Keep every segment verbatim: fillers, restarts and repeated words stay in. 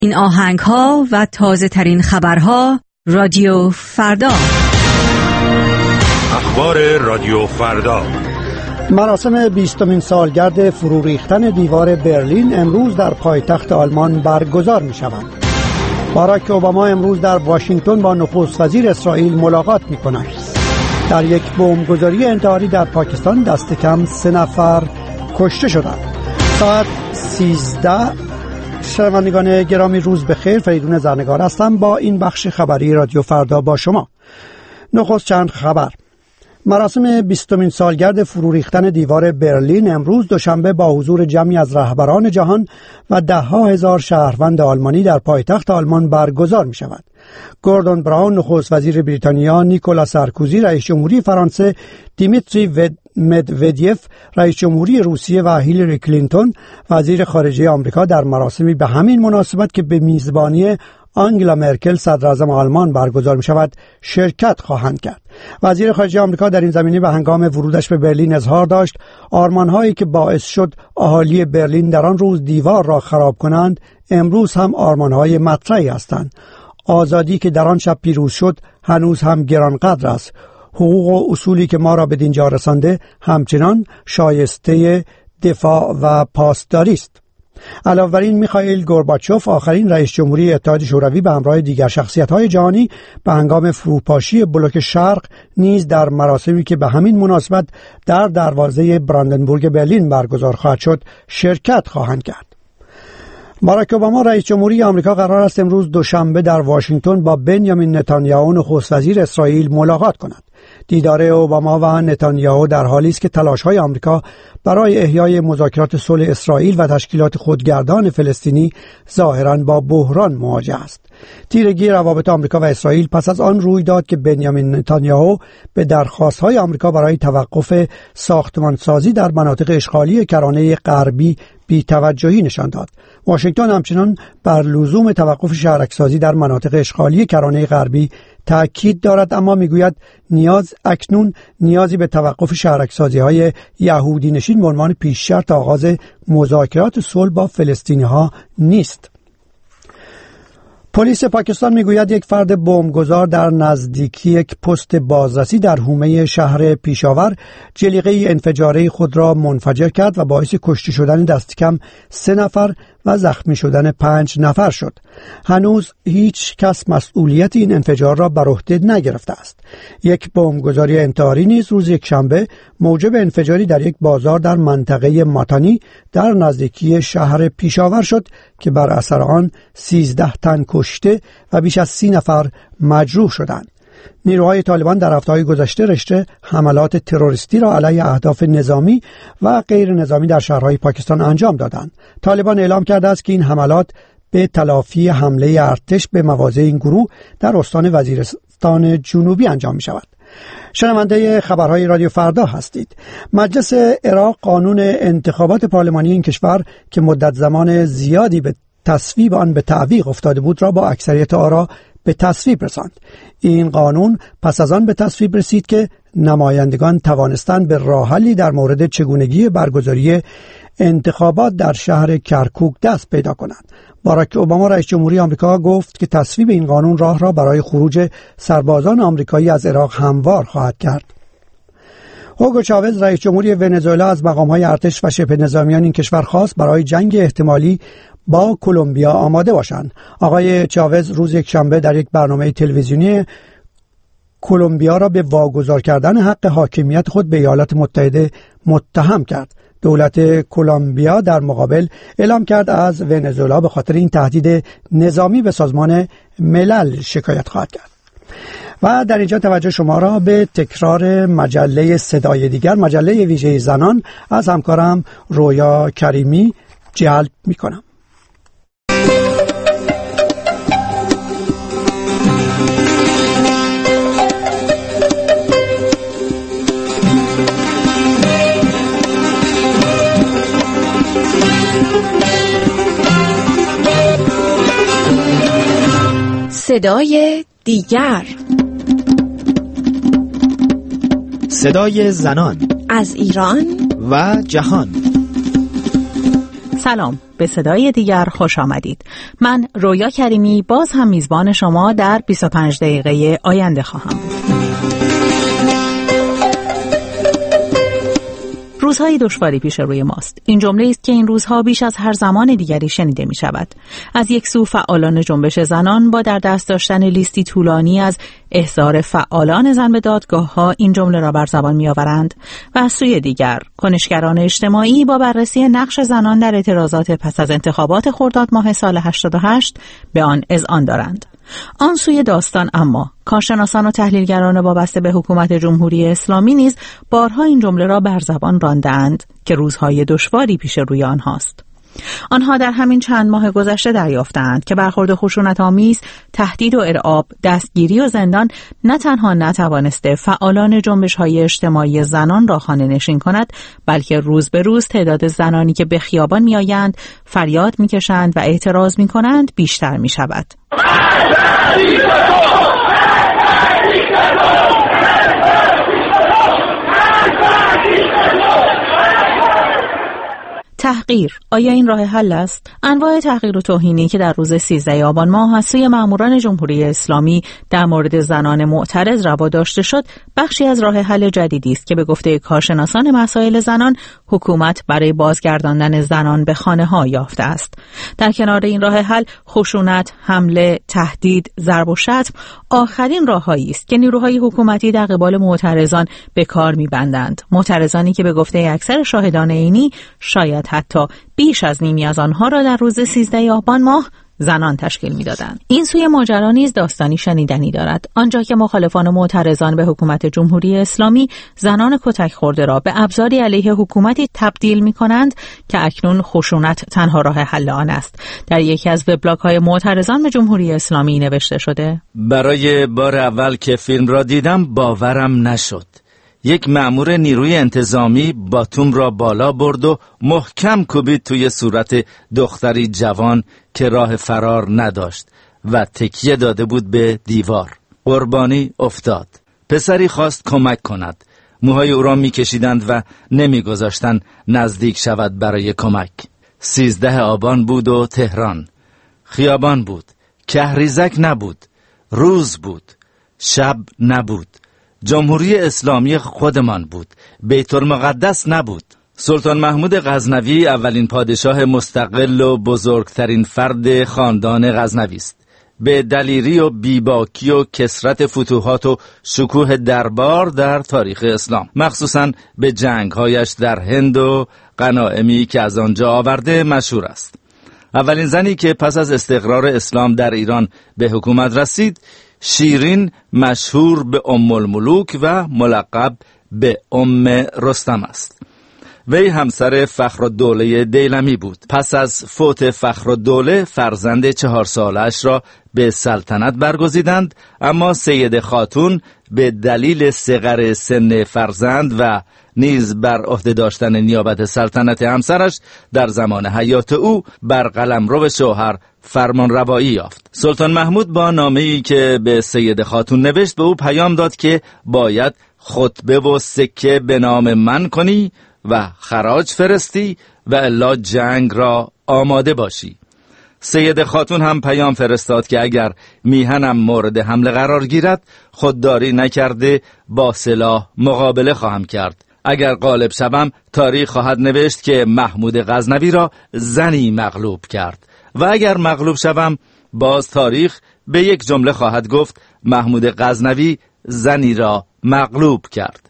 این آهنگ ها و تازه ترین خبرها رادیو فردا. اخبار رادیو فردا. مراسم بیستمین سالگرد فرو ریختن دیوار برلین امروز در پایتخت آلمان برگزار می شود. باراک اوباما امروز در واشنگتن با نخست وزیر اسرائیل ملاقات می کند. در یک بمبگذاری انتحاری در پاکستان دست کم سه نفر کشته شدند. ساعت سیزده. شنوندگان گرامی روز بخیر، فریدون زرنگار هستم با این بخش خبری رادیو فردا با شما. نخست چند خبر. مراسم بیستمین سالگرد فرو ریختن دیوار برلین امروز دوشنبه با حضور جمعی از رهبران جهان و ده ها هزار شهروند آلمانی در پایتخت آلمان برگزار می شود. گوردون براون نخست وزیر بریتانیا، نیکولا سارکوزی رئیس جمهوری فرانسه، دیمیتری مدودیف رئیس جمهوری روسیه و هیلاری کلینتون وزیر خارجه آمریکا در مراسمی به همین مناسبت که به میزبانی آنگلا مرکل صدر اعظم آلمان برگزار می شود شرکت خواهند کرد. وزیر خارجه آمریکا در این زمینه به هنگام ورودش به برلین اظهار داشت آرمان‌هایی که باعث شد اهالی برلین در آن روز دیوار را خراب کنند امروز هم آرمان‌های مطرحی هستند. آزادی که در آن شب پیروز شد هنوز هم گرانقدر است. حقوق و اصولی که ما را به دینجا رسانده همچنان شایسته دفاع و پاسداری است. علاوه بر این میخائیل گورباچوف آخرین رئیس جمهوری اتحاد شوروی به همراه دیگر شخصیت‌های جهانی به هنگام فروپاشی بلوک شرق نیز در مراسمی که به همین مناسبت در دروازه براندنبورگ برلین برگزار خواهد شد شرکت خواهند کرد. باراک اوباما رئیس جمهوری آمریکا قرار است امروز دوشنبه در واشنگتن با بنیامین نتانیاهو نخست وزیر اسرائیل ملاقات کند. دیدار اوباما و نتانیاهو در حالی است که تلاش‌های آمریکا برای احیای مذاکرات صلح اسرائیل و تشکیلات خودگردان فلسطینی ظاهراً با بحران مواجه است. تیرگی روابط آمریکا و اسرائیل پس از آن روی داد که بنیامین نتانیاهو به درخواست‌های آمریکا برای توقف ساختمانسازی در مناطق اشغالی کرانه غربی بی‌توجهی نشان داد. واشنگتن همچنان بر لزوم توقف شهرک‌سازی در مناطق اشغالی کرانه غربی تأکید دارد، اما میگوید نیاز اکنون نیازی به توقف شهرک‌سازی‌های یهودی نشین به عنوان پیش شرط آغاز مذاکرات صلح با فلسطینی‌ها نیست. پلیس پاکستان میگوید یک فرد بمبگذار در نزدیکی یک پست بازرسی در حومه شهر پیشاور جلیقه انفجاری خود را منفجر کرد و باعث کشته شدن دست کم سه نفر و زخمی شدن پنج نفر شد. هنوز هیچ کس مسئولیت این انفجار را بر عهده نگرفته است. یک بمبگذاری انتحاری نیز روز یکشنبه موجب انفجاری در یک بازار در منطقه ماتانی در نزدیکی شهر پیشاور شد که بر اثر آن سیزده تن کشته و بیش از سی نفر مجروح شدند. نیروهای طالبان در هفته‌های گذشته رشته حملات تروریستی را علیه اهداف نظامی و غیر نظامی در شهرهای پاکستان انجام دادند. طالبان اعلام کرده است که این حملات به تلافی حمله ارتش به مواضع این گروه در استان وزیرستان جنوبی انجام می شود. شنونده خبرهای رادیو فردا هستید. مجلس عراق قانون انتخابات پارلمانی این کشور که مدت زمان زیادی به تصویب آن به تعویق افتاده بود را با اکثریت آرا به تصویب رساند. این قانون پس از آن به تصویب رسید که نمایندگان توانستند به راه حلی در مورد چگونگی برگزاری انتخابات در شهر کرکوک دست پیدا کنند. باراک اوباما رئیس جمهوری آمریکا گفت که تصویب این قانون راه را برای خروج سربازان آمریکایی از عراق هموار خواهد کرد. هوگو چاوز رئیس جمهوری ونزوئلا از مقام‌های ارتش و شبه نظامیان این کشور خواست برای جنگ احتمالی با کلمبیا آماده باشند. آقای چاوز روز یکشنبه در یک برنامه تلویزیونی کلمبیا را به واگذار کردن حق حاکمیت خود به ایالات متحده متهم کرد. دولت کلمبیا در مقابل اعلام کرد از ونزوئلا به خاطر این تهدید نظامی به سازمان ملل شکایت خواهد کرد. و در اینجا توجه شما را به تکرار مجله صدای دیگر، مجله ویژه زنان از همکارم رویا کریمی جلب می کنم. صدای دیگر، صدای زنان از ایران و جهان. سلام، به صدای دیگر خوش آمدید. من رویا کریمی باز هم میزبان شما در بیست و پنج دقیقه آینده خواهم بود. روزهای دشواری پیش روی ماست. این جمله است که این روزها بیش از هر زمان دیگری شنیده می شود. از یک سو فعالان جنبش زنان با در دست داشتن لیستی طولانی از احضار فعالان زن به دادگاه ها این جمله را بر زبان می آورند و از سوی دیگر کنشگران اجتماعی با بررسی نقش زنان در اعتراضات پس از انتخابات خرداد ماه سال هشتاد و هشت به آن اذعان دارند. آن سوی داستان اما کارشناسان و تحلیلگران وابسته به حکومت جمهوری اسلامی نیز بارها این جمله را بر زبان راندند که روزهای دشواری پیش روی آنهاست. آنها در همین چند ماه گذشته دریافتند که برخورد خشونت‌آمیز، تهدید و ارعاب، دستگیری و زندان نه تنها نتوانسته فعالان جنبش‌های اجتماعی زنان را خانه‌نشین کند، بلکه روز به روز تعداد زنانی که به خیابان می‌آیند، فریاد می‌کشند و اعتراض می‌کنند بیشتر می‌شود. تحقیر، آیا این راه حل است؟ انواع تحقیر و توهینی که در روز سیزده آبان ماه از سوی ماموران جمهوری اسلامی در مورد زنان معترض روا داشته شد، بخشی از راه حل جدیدی است که به گفته کارشناسان مسائل زنان حکومت برای بازگرداندن زنان به خانه‌ها یافته است. در کنار این راه حل، خشونت، حمله، تهدید، ضرب و شتم آخرین راههایی است که نیروهای حکومتی در قبال معترضان به کار می‌بندند. معترضانی که به گفته اکثر شاهدان عینی شاید حتی بیش از نیمی از آنها را در روز سیزده آبان ماه زنان تشکیل می‌دادند. این سوی ماجرا نیز داستانی شنیدنی دارد، آنجا که مخالفان و معترضان به حکومت جمهوری اسلامی زنان کتک خورده را به ابزاری علیه حکومتی تبدیل می‌کنند که اکنون خشونت تنها راه حل آن است. در یکی از وبلاگ‌های معترضان به جمهوری اسلامی نوشته شده: برای بار اول که فیلم را دیدم باورم نشد. یک مأمور نیروی انتظامی باتوم را بالا برد و محکم کوبید توی صورت دختری جوان که راه فرار نداشت و تکیه داده بود به دیوار. قربانی افتاد. پسری خواست کمک کند. موهای او را می‌کشیدند و نمی‌گذاشتند نزدیک شود برای کمک. سیزده آبان بود و تهران. خیابان بود. کهریزک نبود. روز بود. شب نبود. جمهوری اسلامی خودمان بود. بیت المقدس نبود. سلطان محمود غزنوی اولین پادشاه مستقل و بزرگترین فرد خاندان غزنوی است. به دلیری و بیباکی و کثرت فتوحات و شکوه دربار در تاریخ اسلام، مخصوصاً به جنگ‌هایش در هند و غنایمی که از آنجا آورده مشهور است. اولین زنی که پس از استقرار اسلام در ایران به حکومت رسید، شیرین مشهور به ام الملوک و ملقب به ام رستم است. وی همسر فخرالدوله دیلمی بود. پس از فوت فخرالدوله فرزند چهار سالش را به سلطنت برگزیدند، اما سیده خاتون به دلیل صغر سن فرزند و نیز بر عهده داشتن نیابت سلطنت همسرش در زمان حیات او بر قلمرو شوهر فرمان روایی یافت. سلطان محمود با نامه‌ای که به سیده خاتون نوشت به او پیام داد که باید خطبه و سکه به نام من کنی و خراج فرستی و الا جنگ را آماده باشی. سید خاتون هم پیام فرستاد که اگر میهنم مورد حمله قرار گیرد خودداری نکرده با سلاح مقابله خواهم کرد. اگر غالب شوم تاریخ خواهد نوشت که محمود غزنوی را زنی مغلوب کرد و اگر مغلوب شوم باز تاریخ به یک جمله خواهد گفت محمود غزنوی زنی را مغلوب کرد.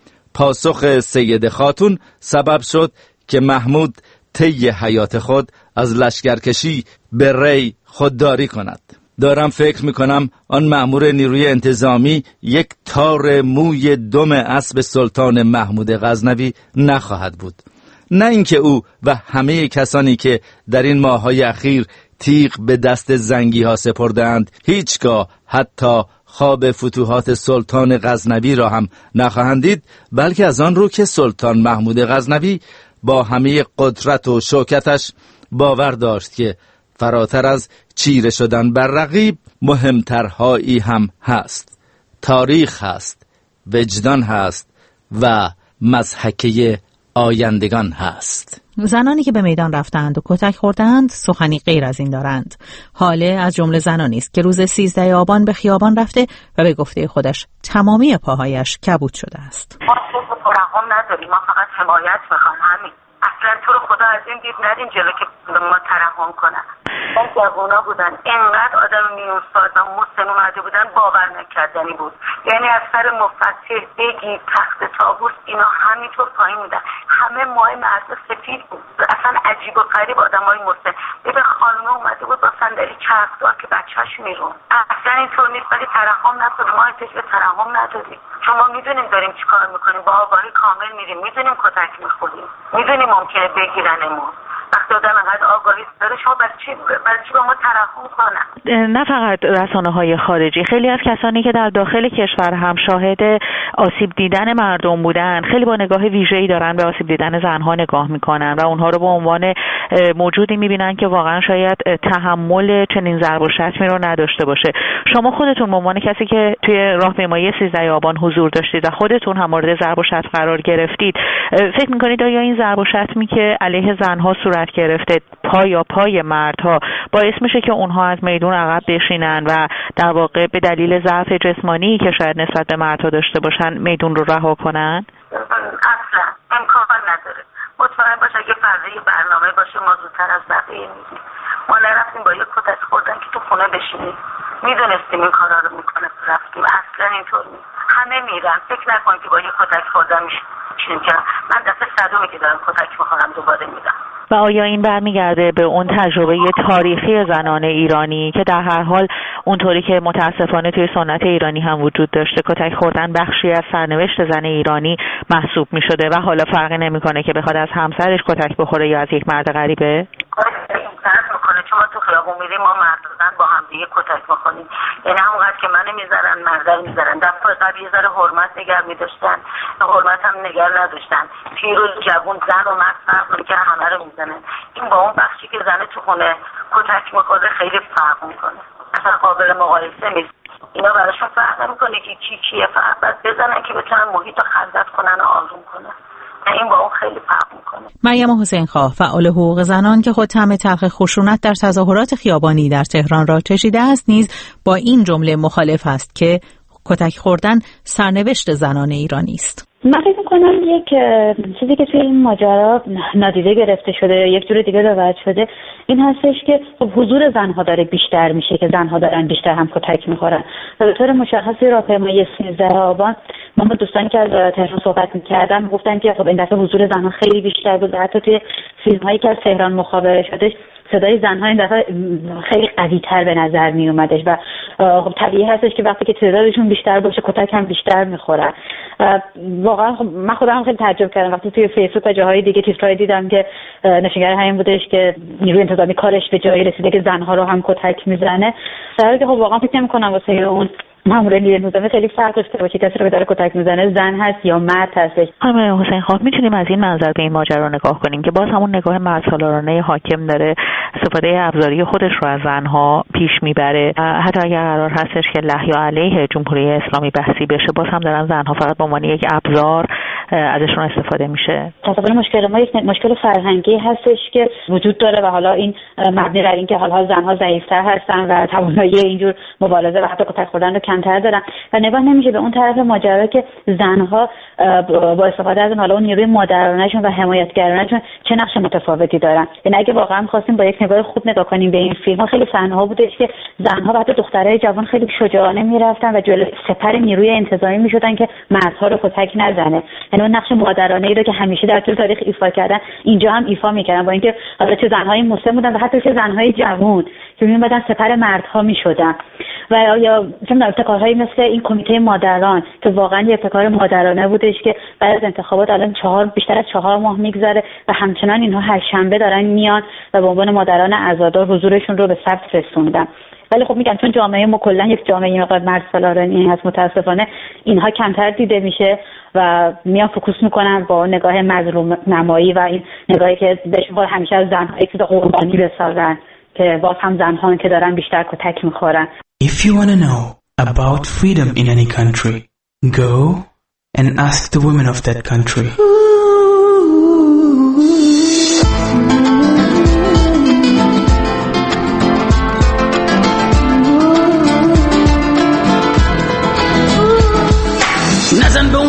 پاسخ سید خاتون سبب شد که محمود طی حیات خود از لشکرکشی به ری خودداری کند. دارم فکر میکنم آن مأمور نیروی انتظامی یک تار موی دم اسب سلطان محمود غزنوی نخواهد بود. نه اینکه او و همه کسانی که در این ماه‌های اخیر تیغ به دست زنگی ها سپردند هیچگاه حتی خواب فتوحات سلطان غزنوی را هم نخواهند دید، بلکه از آن رو که سلطان محمود غزنوی با همه قدرت و شوکتش باور داشت که فراتر از چیره شدن بر رقیب مهمترهایی هم هست. تاریخ هست، وجدان هست و مضحکه آیندگان هست. زنانی که به میدان رفتند و کتک خوردند سخنی غیر از این دارند. حاله از جمله زنانی است که روز سیزده آبان به خیابان رفته و به گفته خودش تمامی پاهایش کبود شده است. ما صرف ترحم نداریم، ما فقط حمایت میخوایم. همین. اصلا تو رو خدا از این دید ندین جلو که ما ترحم کنن. اون جوونا بودن، اینقدر آدم میون سال و مسن اومده بودن، باور نکردنی بود. یعنی از سر مفتح بگی تخت طاووس اینا همینطور پایین بودن، همه مای مرد سفید بود. اصلا عجیب و غریب آدمای مسن. ببین خانم اومده بود با صندلی چرخدار که بچه‌اش میرون. اصلا اینطور نیست، ولی ترحم نداریم. ما احتیاج به ترحم نداریم. چون ما میدونیم داریم چیکار میکنیم، با آگاهی کامل میریم، میدونیم کتک میخوریم، میدونیم ممکنه بگیرنمون. وقتی آدم انقدر آگاهی داره، شما برای چی برای چی با ما ترحم کنن؟ نه فقط رسانه‌های خارجی، خیلی از کسانی که در داخل کشور هم شاهد آسیب دیدن مردم بودن، خیلی با نگاه ویژه‌ای دارن به آسیب دیدن زنها نگاه میکنن و اونها رو به عنوان موجودی میبینن که واقعا شاید تحمل چنین ضرب و شتمی رو نداشته باشه. شما خودتون به عنوان کسی که توی راهپیمایی سیزده آبان حضور داشتید و خودتون هم مورد ضرب و شتم قرار گرفتید، فکر میکنید آیا این ضرب و شتمی که علیه زنها صورت گرفته پای یا پای مردها باعث میشه که اونها از میدون عقب بشینن و در واقع به دلیل ضعف جسمانی که شاید نسبت به مردها داشته باشن میدون رو رها کنن؟ اصلا امکان نداره. مطمئن باش اگه فردا یه برنامه باشه ما زودتر از بقیه میریم. ما نرفتیم با یه کتک خوردن که تو خونه بشینیم، میدونستیم این کارا رو میکنه رفتیم. اصلا اینطور نیست. همه میرن. فکر نکن که با یه کتک خوردن میشینیم که من دفعه صدومی که دارم کتک میخورم دوباره میرم. و آیا این برمیگرده به اون تجربه تاریخی زنان ایرانی که در هر حال اونطوری که متاسفانه توی سنت ایرانی هم وجود داشته کتک خوردن بخشی از سرنوشت زن ایرانی محسوب می شده و حالا فرقی نمیکنه که بخواد از همسرش کتک بخوره یا از یک مرد غریبه؟ میکنه چون ما تو خیابون میریم، ما مرد و زن با هم دیگه کتک میکنیم. یعنی همونقدر که منو میذارن مرد رو میذارن. دفعه قبل یه ذره حرمت نگه میداشتن، حرمت هم نگه نداشتن. پیر و جوون، زن و مرد فرق میکنه، همه رو میزنن. این با اون بخشی که زن تو خونه کتک میخوره خیلی فرق میکنه، اصلا قابل مقایسه نیست. اینا براشون فرق نمیکنه که کی کیه، فقط باید بزنن که بتونن محیط رو خلوت کنن و آروم کنن. این با اون خیلی فرق میکنه. مریم حسین خواه، فعال حقوق زنان که خود طعم تلخ خشونت در تظاهرات خیابانی در تهران را چشیده است، نیز با این جمله مخالف است که کتک خوردن سرنوشت زنان ایرانی است. من فکر می‌کنم یک چیزی که توی این ماجرا نادیده گرفته شده یا یک جور دیگه روایت شده این هستش که خب حضور زنها داره بیشتر میشه که زنها دارن بیشتر هم کتک میخورن. به طور مشخصی راهپیمایی سیزده آبان من با دوستانی که از تهران صحبت می‌کردم گفتن که خب این دفعه حضور زنها خیلی بیشتر بود. حتی توی فیلم‌هایی که از تهران مخابره شده صدای زنها این دفعه خیلی قوی‌تر به نظر می اومدش و خب طبیعی هستش که وقتی که تعدادشون بیشتر باشه کتک هم بیشتر میخورن. واقعا خب من خودم خیلی تعجب کردم وقتی توی فیسبوک و جاهای دیگه تیترای دیدم که نشانگر همین بودش که نیروی انتظامی کارش به جایی رسیده که زنها رو هم کتک میزنه. در حالی که خب واقعا فکر نمی‌کنم واسه اون مامور نیروی انتظامی خیلی فرق داشته باشه کسی رو که داره کتک میزنه زن هست یا مرد هستش. خانم حسین خواه، میتونیم از این منظر به این ماجرا نگاه کنیم که باز همون نگاه مردسالارانه حاکم داره استفاده ابزاری خودش رو از زنها پیش میبره، حتی اگر قرار هستش که لهی علیه جمهوری اسلامی بحثی بشه باز هم دارن زنها فقط به عنوان یک ابزار ازشون استفاده میشه. تصور مشکل ما یک مشکل فرهنگی هستش که وجود داره و حالا این مبنی بر اینکه حالا زنها ضعیف‌تر هستن و توانایی اینجور مبارزه و حتی کتک خوردن رو کمتر دارن و نگاه نمیشه به اون طرف ماجرا که زنها با استفاده از حالا اون نیروی مادرانه‌شون و حمایتگرانه‌شون چه نقش متفاوتی دارن. یعنی اگه واقعا خواستیم با یک نگاه خوب نگاه کنیم به این فیلم‌ها خیلی صحنه‌ها بودش که زنها و حتی دخترای جوان خیلی شجاعانه میرفتن و جلوی سپر نیروی انتظامی میشدن که مردها رو کتک نزنه. یعنی اون نقش مادرانه‌ای رو که همیشه در طول تاریخ ایفا کردن اینجا هم ایفا می‌کردن، با اینکه حالا چه زن‌های مسن بودن و حتی چه زن‌های جوان که میومدن سپر مردها میشدن. و یا چون ابتکارهایی مثل این کمیته مادران که واقعا یه ابتکار مادرانه بودش که بعد از انتخابات الان چهار بیشتر از چهار ماه میگذره و همچنان اینها هر شنبه دارن میان و به عنوان مادران عزادار حضورشون رو به ثبت رسوندن. ولی خب میگم چون جامعه ما کلا یک جامعه مقدار مردسالارانه هست متاسفانه اینها کمتر دیده میشه و میان فوکوس میکنن با نگاه مظلوم نمایی و این نگاهی که بهشون همیشه از زن‌ها یک چیز قربانی بسازن که باز هم زن‌ها که دارن بیشتر کتک میخورن. If you want to know about freedom in any country, go and ask the women of that country. Ooh.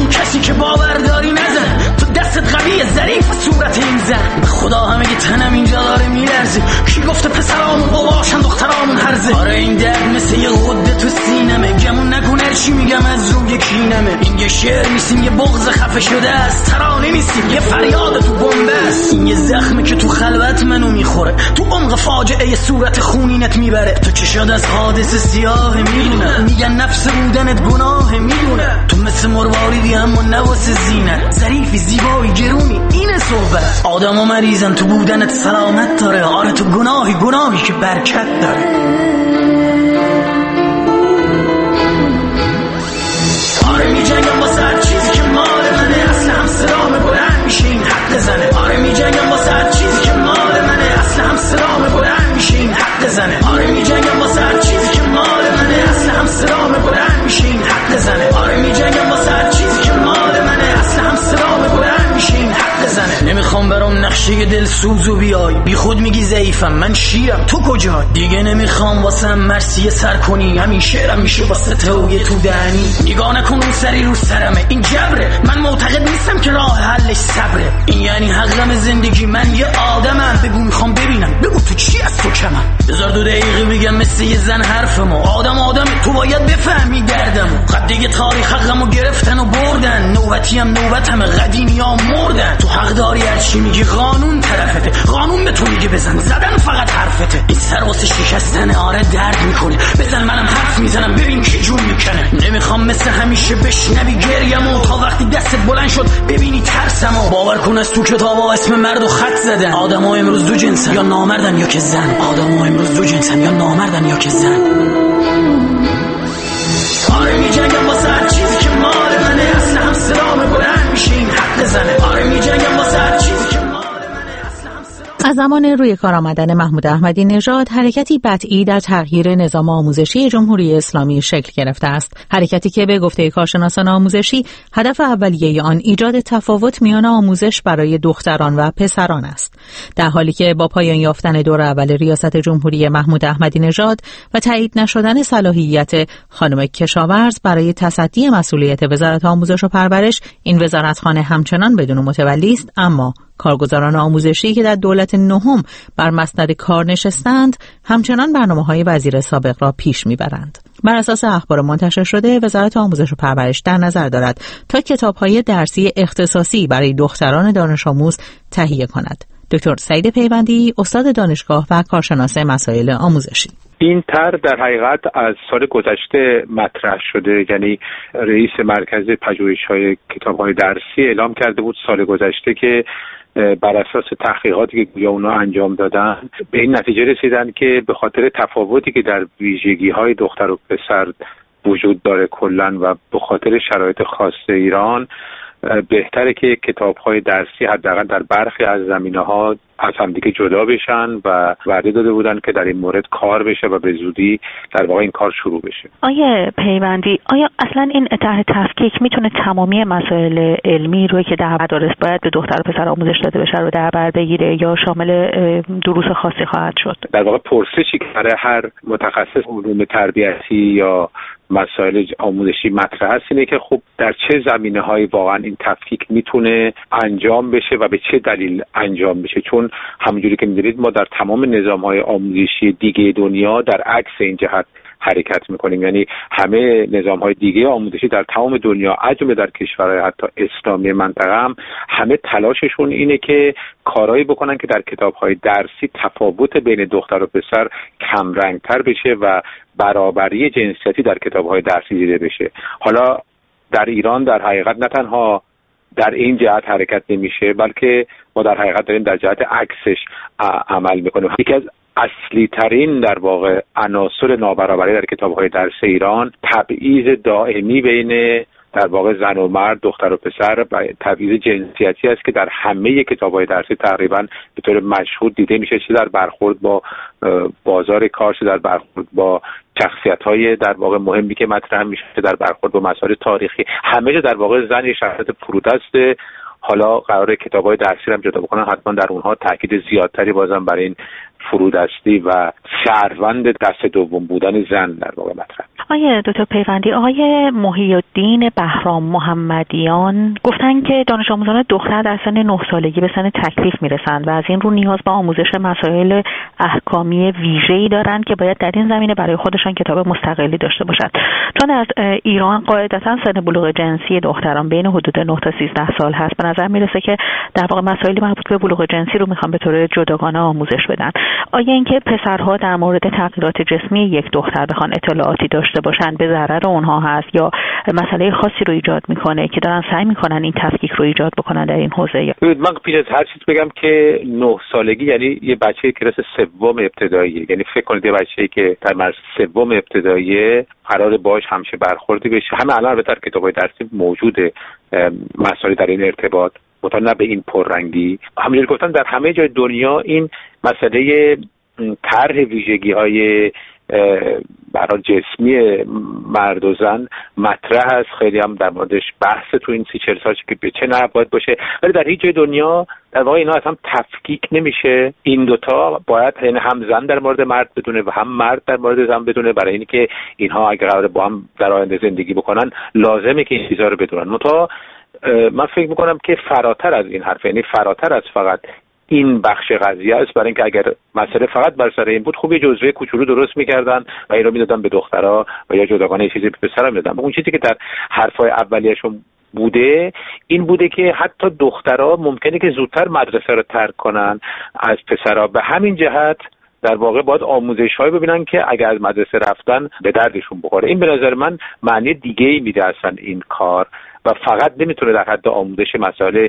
کسی که باور داری نزن، تو دستت قویه ظریف صورت این زن. خدا همه تنم اینجا داره میلرزه، کی گفته پسرامون باباشن دخترامون هرزه. آره این درد مثل یه غده تو سینمه، گمون نکن هرچی میگم از روی کینمه. این یه شعر نیستیم یه بغض خفه شده است، ترانه نیستیم یه فریاد تو بمب است. این یه زخمه که تو خلوت منو میخوره، تو عمق فاجعه یه صورت خونینت میبره. تو چشاد از حادثه سیاه میدونه، میگن نفس بودنت گناه میدونه. تو مثل مرواریدی اما نواسه زینت، ظریفی زیبایی گرونی اینه صحبت. آدم و مریضن تو بودنت سلامت داره، آره تو گناهی گناهی که برکت داره. آره می جنگم واسه هر چیزی که مال منه، اصل هم سلام بلند میشه این حق زنه. آره می جنگم واسه هر چیزی که مال منه، اصل هم سلام بلند میشه این حق زنه. آره می جنگم واسه هر چیزی که مال منه، اصل هم سلام بلند میشه این حق زنه. آره می جنگم واسه هر چیزی که مال منه، اصل هم سلام بلند میشه این حق زنه. نمیخوام برام نقشه دل سوزو بیای، بی خود میگی ضعیفم من شیرم تو کجا. دیگه نمیخوام واسه مرسی سر کنی، همین شعرم میشه واسه توی تو دهنی. نگاه نکن اون سری رو سرمه، این جبره. من معتقد نیستم که راه حلش صبره. این یعنی حقم زندگی، من یه آدمم. بگو میخوام ببینم، بگو تو چی از تو کمم. بذار دو دقیقه بگم مثل یه زن حرفمو. آدم آدمه، تو باید بفهمی دردمو. قد دیگه تاریخ حقمو گرفتن و بردن، نوبتی هم نوبتمه، قدیمی ها مردن. تو حق داری هرچی میگی، قانون طرفته، قانون به تو میگه بزن، زدن فقط حرفته. این سر واسه شکستن آره درد میکنه، بزن منم حرف میزنم ببین کی جون میکنه. نمیخوام مثل همیشه بشنوی گریمو، تا وقتی دستت بلند شد ببینی ترسمو. باور کن از تو کتابا اسم مرد و خط زدن. آدم‌ها امروز دو جنسن، یا نامردن یا که زن. آدم‌ها امروز دو جنسن، یا نامردن یا که زن. آره میجنگم واسه هر چیزی که مال منه، اصل هم سلام بلند میشه این حق زنه. آره میجنگم واسه هر چیزی که از زمان روی کار آمدن محمود احمدی نژاد، حرکتی بدعی در تغییر نظام آموزشی جمهوری اسلامی شکل گرفته است. حرکتی که به گفته کارشناسان آموزشی، هدف اولیه آن ایجاد تفاوت میان آموزش برای دختران و پسران است. در حالی که با پایان یافتن دور اول ریاست جمهوری محمود احمدی نژاد و تایید نشدن صلاحیت خانم کشاورز برای تصدی مسئولیت وزارت آموزش و پرورش، این وزارتخانه همچنان بدون متولی است، اما کارگزاران آموزشی که در دولت نهم بر مسند کار نشستند همچنان برنامه‌های وزیر سابق را پیش می‌برند. بر اساس اخبار منتشر شده، وزارت آموزش و پرورش در نظر دارد تا کتاب‌های درسی اختصاصی برای دختران دانش آموز تهیه کند. دکتر سعید پیوندی، استاد دانشگاه و کارشناس مسائل آموزشی: این طرح در حقیقت از سال گذشته مطرح شده، یعنی رئیس مرکز پژوهش‌های کتاب‌های درسی اعلام کرده بود سال گذشته که بر اساس تحقیقاتی که گویا اونا انجام دادن به این نتیجه رسیدن که به خاطر تفاوتی که در ویژگی‌های دختر و پسر وجود داره کلاً و به خاطر شرایط خاص ایران، بهتره که کتاب‌های درسی حداقل در برخی از زمینه‌ها از همدیگه جدا بشن و وعده داده بودن که در این مورد کار بشه و به زودی در واقع این کار شروع بشه. آیا پیوندی، آیا اصلا این طرح تفکیک میتونه تمامی مسائل علمی روی که در مدارس باید به دختر و پسر آموزش داده بشه رو در بر بگیره یا شامل دروس خاصی خواهد شد؟ در واقع پرسشی که برای هر متخصص علوم تربیتی یا مسائل آموزشی مطرح است اینه که خب در چه زمینه‌هایی واقعا این تفکیک میتونه انجام بشه و به چه دلیل انجام بشه، چون همونجوری که می‌دونید ما در تمام نظام‌های آموزشی دیگه دنیا در عکس این جهت حرکت میکنیم، یعنی همه نظام‌های دیگه آموزشی در تمام دنیا عجمه در کشورهای حتی اسلامی منطقه هم همه تلاششون اینه که کارایی بکنن که در کتاب‌های درسی تفاوت بین دختر و پسر کم رنگ‌تر بشه و برابری جنسیتی در کتاب‌های درسی دیده بشه. حالا در ایران در حقیقت نه تنها در این جهت حرکت نمیشه، بلکه ما در حقیقت داریم در جهت عکسش عمل میکنیم. یکی از اصلی ترین در واقع عناصر نابرابری در کتاب‌های درس ایران تبعیض دائمی بین در واقع زن و مرد، دختر و پسر و تبعیض جنسیتی است که در همه کتاب‌های درسی تقریبا به طور مشهود دیده میشه، چه در برخورد با بازار کار، چه در برخورد با شخصیت‌های در واقع مهمی که مطرح میشه، در برخورد با مسائل تاریخی، همه جا در واقع زن یه شخصیت فرودست. حالا قراره کتاب‌های درسی هم جدا بکنن، حتما در اونها تاکید زیادتری بازم برای این فرودستی و شهروند دست دوم بودن زن در واقع مطرح. آقای دکتر پیوندی، آقای محی الدین بهرام محمدیان گفتن که دانش آموزان دختر در سن نه سالگی به سن تکلیف میرسند و از این رو نیاز به آموزش مسائل احکامی ویژه‌ای دارند که باید در این زمینه برای خودشان کتاب مستقلی داشته باشند. چون در ایران قاعدتاً سن بلوغ جنسی دختران بین حدود نه تا سیزده سال هست، به نظر میرسه که در واقع مسائلی مربوط به بلوغ جنسی رو میخوان به طور جداگانه آموزش بدن. آیا اینکه پسرها در مورد تغییرات جسمی یک دختر بخوان اطلاعاتی داشته باشند به ضرر اونها هست یا مسئله خاصی رو ایجاد میکنه که دارن سعی میکنن این تفکیک رو ایجاد بکنن در این حوزه؟ من پیش از هر چیز بگم که نه سالگی یعنی یه بچه کلاس سوم ابتدایی، یعنی فکر کنید یه بچه‌ای که در مدرسه سوم ابتدایی قرار باش همشه برخوردی بشه. همه الان البته در کتاب‌های درسی موجوده مسائلی در این ارتباط، مثلا نه به این پررنگی. همونجوری گفتم در همه جای دنیا این مسئله طرح ویژگی‌های برای جسمی مرد و زن مطرح است، خیلی هم در موردش بحث تو این سی چهل سال که به چه نحو باید باشه، ولی در هیچ جای دنیا در واقع اینا اصلا تفکیک نمیشه. این دوتا باید یعنی هم زن در مورد مرد بدونه و هم مرد در مورد زن بدونه، برای اینکه اینها اگر قراره با هم در آینده زندگی بکنن لازمه که این چیزا رو بدونن. متا من فکر میکنم که فراتر از این حرف، یعنی فراتر از فقط این بخش قضیه است، برای اینکه اگر مسئله فقط بر سر این بود خوب یه جزوه کوچولو درست می‌کردن و این رو میدادن به دخترها و یا جداگانه یه چیزی به پسرا میدادن. اون چیزی که در حرفای اولیه‌شون بوده این بوده که حتی دخترها ممکنه که زودتر مدرسه رو ترک کنن از پسرها. به همین جهت در واقع باید آموزش‌هایی ببینن که اگر از مدرسه رفتن به دردشون بخوره. این به نظر من معنی دیگه‌ای میده اصلا این کار و فقط نمیتونه در حد آموزش مسائل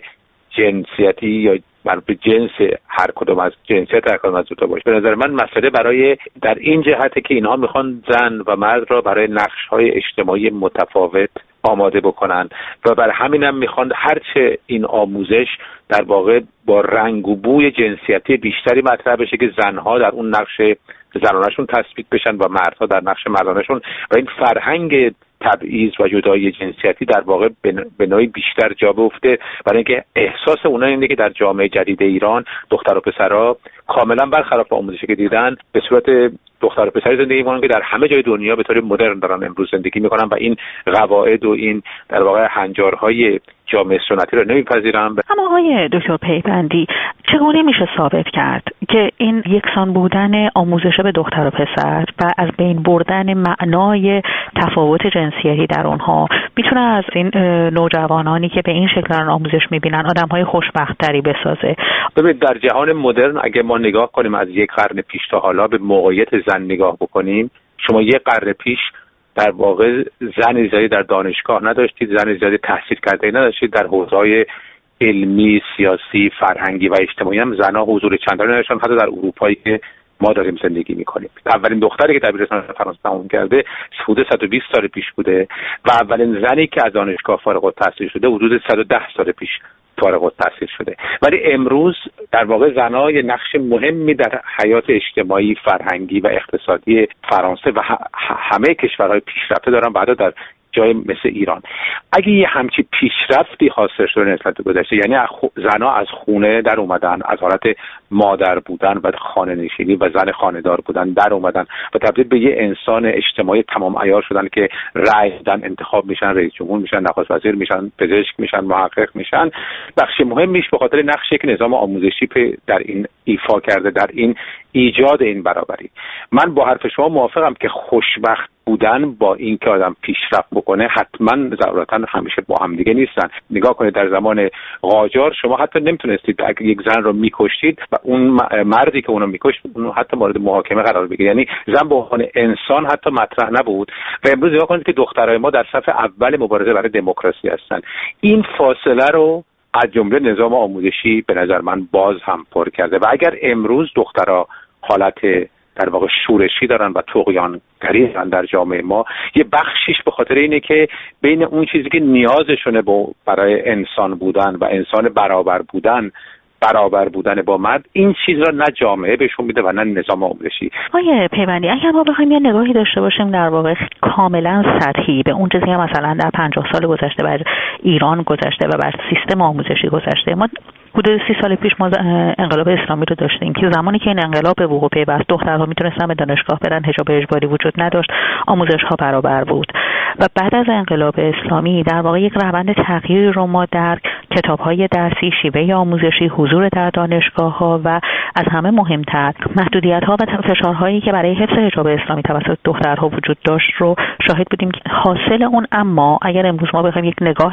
جنسیتی یا مربوط به جنس هر کدوم از جنسیت هر کدوم از دوتا باشه. به نظر من مسئله برای در این جهته که اینها میخوان زن و مرد را برای نقش‌های اجتماعی متفاوت آماده بکنن و برای همینم میخوان هرچه این آموزش در واقع با رنگ و بوی جنسیتی بیشتری مطرح بشه که زنها در اون نقش زنانشون تثبیت بشن و مردها در نقش مردانشون و این فرهنگ تبعیض و جدایی جنسیتی در واقع به نوعی بیشتر جا بیفته، برای اینکه احساس اونها اینه که در جامعه جدید ایران دختر و پسرها کاملا برخلاف آموزشی که دیدن به صورت دختر و پسری زندگی می‌کنن که در همه جای دنیا به طور مدرن دارن امروز زندگی می‌کنن و این قواعد و این در واقع هنجارهای جامعه سنتی رو نمی‌پذیرن. اما آقای دکتر پیوندی، چگونه میشه ثابت کرد که این یکسان بودن آموزش به دختر و پسر و از بین بردن معنای تفاوت جنسیتی در اونها میتونه از این نوجوانانی که به این شکل دارن آموزش می‌بینن آدم‌های خوشبخت‌تری بسازه؟ ببینید در جهان مدرن اگه ما نگاه کنیم از یک قرن پیش تا حالا به موقعیت زن نگاه بکنیم، شما یک قرن پیش در واقع زن زیادی در دانشگاه نداشتید، زن زیادی تحصیل کرده نداشتید، در حوزه‌های علمی، سیاسی، فرهنگی و اجتماعی هم زن‌ها حضور چندانی نداشتن. حتی در اروپایی که ما داریم زندگی می‌کنیم، اولین دختری که دبیرستان فرانسه تمام کرده حدود صد و بیست سال پیش بوده و اولین زنی که از دانشگاه فارغ التحصیل شده حدود صد و ده سال پیش فارغ التحصیل شده. ولی امروز در واقع زن‌ها یه نقش مهمی در حیات اجتماعی، فرهنگی و اقتصادی فرانسه و همه کشورهای پیشرفته دارن، بعدا در جای مثل ایران. اگه یه همچی پیشرفتی حاصل شده نسبت به گذشته، یعنی زن‌ها از خونه در اومدن، از حالت مادر بودن و خانه نشینی و زن خانه‌دار بودن در اومدن و تبدیل به یه انسان اجتماعی تمام عیار شدن که رأی دادن، انتخاب میشن، رئیس جمهور میشن، نخست وزیر میشن، پزشک میشن، محقق میشن. بخش مهمیش به خاطر نقشی که نظام آموزشی در این ایفا کرده، در این ایجاد این برابری. من با حرف شما موافقم که خوشبخت بودن با این که آدم پیشرفت بکنه حتما ضرورتا همیشه با هم دیگه نیستن. نگاه کنید در زمان قاجار شما حتی نمیتونستید اگه یک زن رو میکشتید و اون مردی که اونو میکشت اونو حتی مورد محاکمه قرار بگیره، یعنی زن به عنوان انسان حتی مطرح نبود. و امروز نگاه کنید که دخترای ما در صف اول مبارزه برای دموکراسی هستن. این فاصله رو از جمله نظام آموزشی به نظر من باز هم پر کرده و اگر امروز دخترها حالت در واقع شورشی دارن و طغیانگری دارن در جامعه ما، یه بخشیش به خاطر اینه که بین اون چیزی که نیازشونه برای انسان بودن و انسان برابر بودن برابر بودن با مرد، این چیز را نه جامعه بهشون میده و نه نظام آموزشی. آیه پیوندی، اگر ما بخوایم یه نگاهی داشته باشیم در واقع کاملا سطحی به اون چیزی که مثلا در پنجاه سال گذشته بر ایران گذشته و بر سیستم آموزشی گذشته، ما حدود سی سال پیش ما انقلاب اسلامی رو داشتیم که زمانی که این انقلاب به وقوع پیوست دخترها میتونستن به دانشگاه برن، حجاب اجباری وجود نداشت، آموزش ها برابر بود. و بعد از انقلاب اسلامی در واقع یک روند تغییری رو ما در کتاب‌های درسی، شیوه آموزشی، حضور در دانشگاه‌ها و از همه مهمتر محدودیت‌ها و فشارهایی که برای حفظ حجاب اسلامی توسط دخترها وجود داشت رو شاهد بودیم که حاصل اون. اما اگر امروز ما بخوایم یک نگاه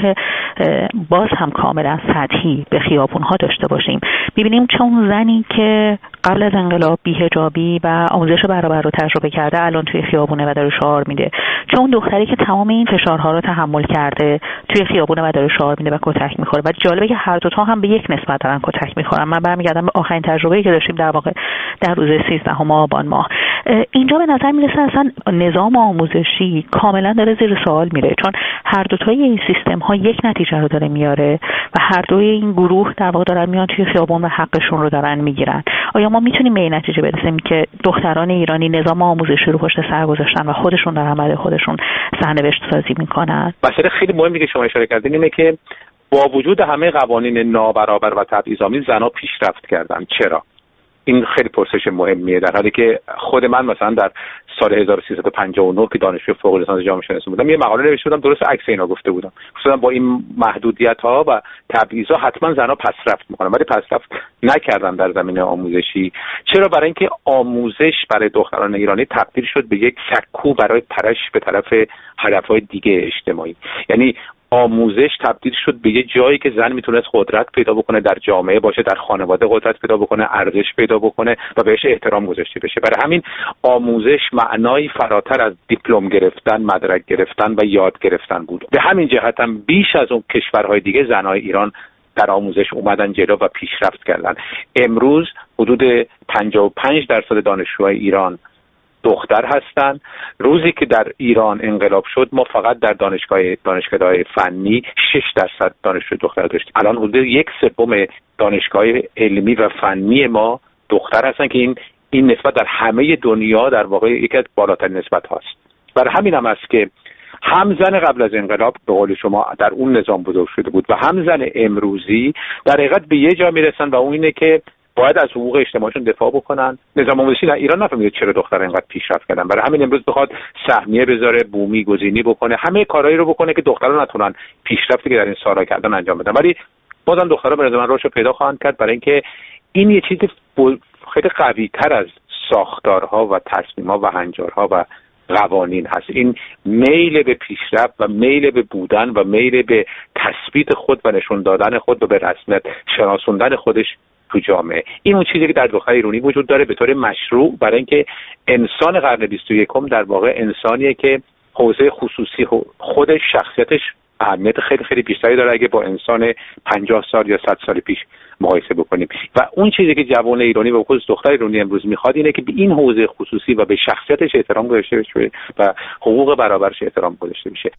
باز هم کاملا سطحی به خیابون‌ها داشته باشیم، ببینیم چون زنی که قبل از انقلاب بی‌حجابی و آموزش برابر رو تجربه کرده الان توی خیابونه و داره شعار میده، چون دختری که تمام این فشارها رو تحمل کرده توی خیابونه و داره شعار میده و کتک میخوره. و جالبه که هر دو تا هم به یک نسبت دارن کتک میخورن. من برمیگردم به آخرین تجربه‌ای که داشتیم در واقع در روز سیزدهم آبان ماه. اینجا به نظر میرسه اصلا نظام آموزشی کاملا داره زیر سوال میره، چون هر دو تای این سیستم ها یک نتیجه رو داره میاره و هر دوی این گروه در واقع دارن میان توی خیابون و حقشون رو دارن میگیرن. آیا ما میتونیم به این نتیجه برسیم که دختران ایرانی نظام آموزشی رو پشت سر گذاشتن و خودشون دارن برای خودشون سرنوشت سازی میکنن؟ مسئله خیلی مهمی که شما اشاره کردین اینه که با وجود همه قوانین نابرابر و تبعیض‌آمیز زن‌ها پیشرفت کردن. چرا؟ این خیلی پرسش مهمیه، در حالی که خود من مثلا در سال هزار و سیصد و پنجاه و نه که دانشجوی فوق لیسانس جامعه شناسی بودم یه مقاله نوشته بودم درست عکس اینا گفته بودم. خصوصا با این محدودیت‌ها و تبعیض‌ها حتما زن‌ها پسرفت می‌کنن، ولی پسرفت نکردن در زمینه آموزشی. چرا؟ برای اینکه آموزش برای دختران ایرانی تبدیل شد به یک سکو برای پرش به طرف هدف‌های دیگه اجتماعی. یعنی آموزش تبدیل شد به یه جایی که زن میتونست قدرت پیدا بکنه، در جامعه باشه، در خانواده قدرت پیدا بکنه، ارزش پیدا بکنه و بهش احترام گذاشته بشه. برای همین آموزش معنایی فراتر از دیپلم گرفتن، مدرک گرفتن و یاد گرفتن بود. به همین جهت هم بیش از اون کشورهای دیگه زنهای ایران در آموزش اومدن جلو و پیشرفت کردن. امروز حدود پنجاه و پنج درصد دانشجوهای ایران دختر هستن. روزی که در ایران انقلاب شد ما فقط در دانشگاه دانشگاه‌های فنی شش درصد دانشجو دختر داشتیم. الان حدود یک سوم دانشگاه علمی و فنی ما دختر هستن که این این نسبت در همه دنیا در واقع یکی از بالاترین نسبت هاست. برای همین هم است که هم زن قبل از انقلاب به قول شما در اون نظام بزرگ شده بود و هم زن امروزی در حقیقت به یه جا میرسن و اون اینه که باید از حقوق اجتماعیشون دفاع بکنن. نظام آموزشی در ایران نفهمید چرا دخترها اینقدر پیشرفت کردن. برای همین امروز بخواد سهمیه بذاره، بومی گزینی بکنه، همه کارهایی رو بکنه که دخترها نتونن پیشرفتی که در این سال‌ها کردن انجام بدن. ولی بازم دخترها به نظر من رشد پیدا خواهند کرد، برای اینکه این یه چیز خیلی قوی‌تر از ساختارها و تصمیم‌ها و هنجارها و قوانین هست. این میل به پیشرفت و میل به بودن و میل به تثبیت خود و نشون دادن خود و به رسمیت شناسوندن خودش تو جامعه. این اون چیزی که در دختر ایرانی وجود داره به طور مشروع، برای اینکه انسان قرن بیست و یکم در واقع انسانیه که حوزه خصوصی خودش، شخصیتش اهمیت خیلی خیلی بیشتری داره اگه با انسان پنجاه سال یا صد سال پیش مقایسه بکنیم. و اون چیزی که جوان ایرانی و خصوص دختر ایرانی امروز میخواد اینه که به این حوزه خصوصی و به شخصیتش احترام گذاشته بشه و حقوق برابرش احترام گذاشته بشه.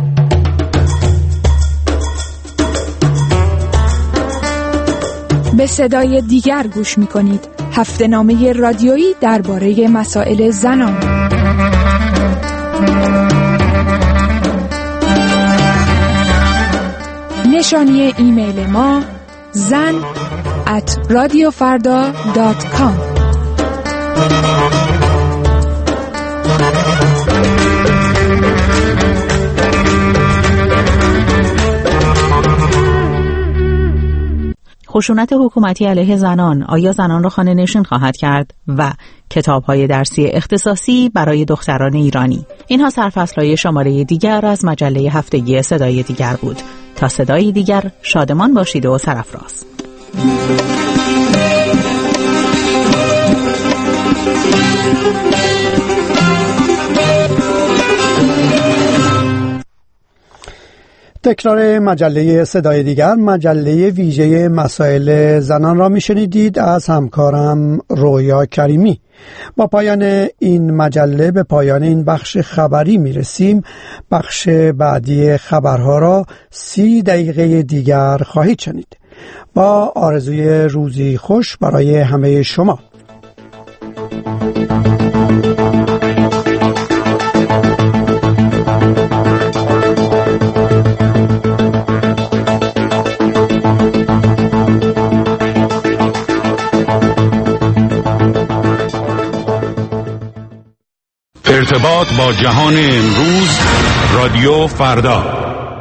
به صدای دیگر گوش میکنید. هفته‌نامه رادیویی درباره مسائل زنان. نشانی ایمیل ما زن ات رادیو فردا دات کام. خشونت حکومتی علیه زنان، آیا زنان را خانه نشین خواهد کرد؟ و کتاب‌های درسی اختصاصی برای دختران ایرانی. اینها سرفصل‌های شماره دیگر از مجله هفتگی صدای دیگر بود. تا صدای دیگر، شادمان باشید و سرافراز. تکرار مجله صدای دیگر، مجله ویژه مسائل زنان را میشنیدید از همکارم رویا کریمی. با پایان این مجله به پایان این بخش خبری میرسیم. بخش بعدی خبرها را سی دقیقه دیگر خواهید شنید. با آرزوی روزی خوش برای همه شما. ارتباط با جهان امروز، رادیو فردا.